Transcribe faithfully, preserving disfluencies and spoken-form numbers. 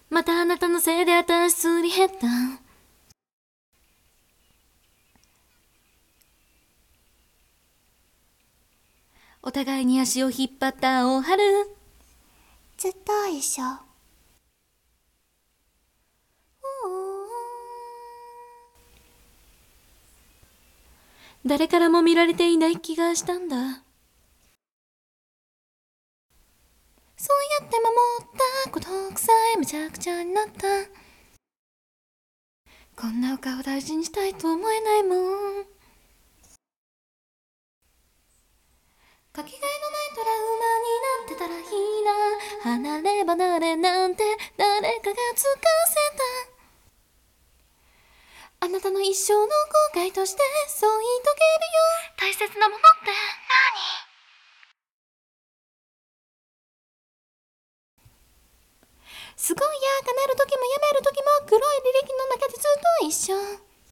またあなたのせいで私すり減った。お互いに足を引っ張った大春、 ずっと一緒。 誰からも見られていない気がしたんだ。そうやって守ったことくさえめちゃくちゃになった。こんなお顔大事にしたいと思えないもん。かけがえのないトラウマになってたらいいな。離れ離れなんて誰かがつかせた。あなたの一生の後悔としてそう言いとけるよ。大切なものって何？すごい嫌がなる時もやめる時も黒い履歴の中でずっと一緒。